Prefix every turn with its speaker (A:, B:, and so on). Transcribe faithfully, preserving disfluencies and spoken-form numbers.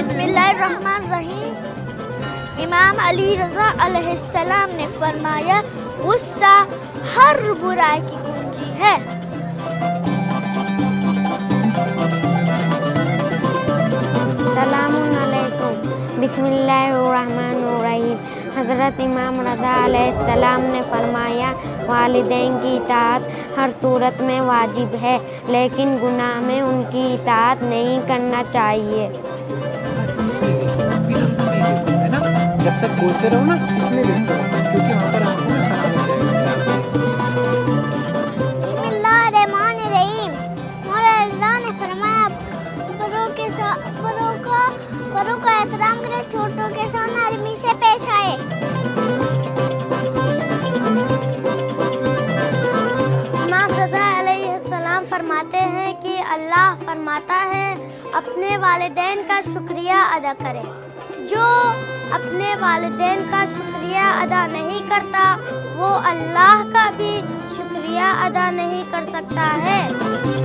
A: बिस्मिल्लाहिर्रहमानिर्रहीम। इमाम अली रज़ा अलैहिस्सलाम ने फरमाया, गुस्सा हर बुराई की कुंजी है।
B: सलामुन अलैकुम। बिस्मिल्लाहिर्रहमानिर्रहीम। हज़रत इमाम रज़ा अलैहिस्सलाम ने फरमाया, वालिदैन की इताअत हर सूरत में वाजिब है, लेकिन गुनाह में उनकी इताअत नहीं करना चाहिए।
C: है ना, जब तक बोलते रहो ना इसमें देखते रहो, क्योंकि वहाँ पर आंखों में खराब हो जाएगा।
A: बिस्मिल्लाहिर्रहमानिर्रहीम। मौला अल्लाह ने फरमाया, बड़ों के साथ बड़ों का बड़ों का एहतराम करें, छोटों के साथ नरमी से पेश आए। इमाम रज़ा अलैहिस्सलाम फरमाते हैं कि अल्लाह फरमाता है, अपने वालिदैन का शुक्रिया अदा करें। जो अपने वालिदैन का शुक्रिया अदा नहीं करता, वो अल्लाह का भी शुक्रिया अदा नहीं कर सकता है।